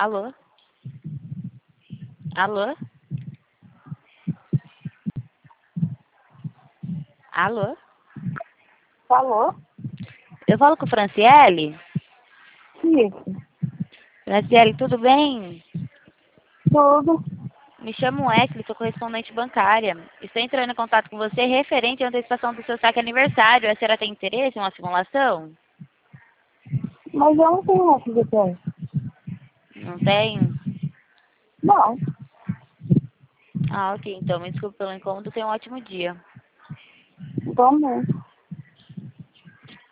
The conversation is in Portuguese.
Alô? Alô? Alô? Falou? Eu falo com Franciele? Isso. Franciele, tudo bem? Tudo. Me chamo Wesley, sou correspondente bancária. Estou entrando em contato com você referente à antecipação do seu saque aniversário. A senhora tem interesse em uma simulação? Mas eu não tenho FGTS. Não tenho? Não. Ah, ok. Então, me desculpe pelo incômodo. Tenha um ótimo dia. Também.